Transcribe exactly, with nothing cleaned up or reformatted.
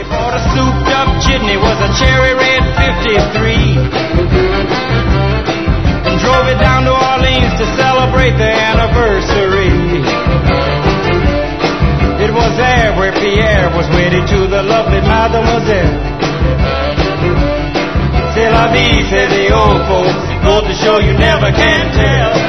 He bought a souped-up jitney, was a cherry red fifty-three, and drove it down to Orleans to celebrate the anniversary. It was there where Pierre was wedded to the lovely Mademoiselle. C'est la vie, say the old folks, go to show you never can tell.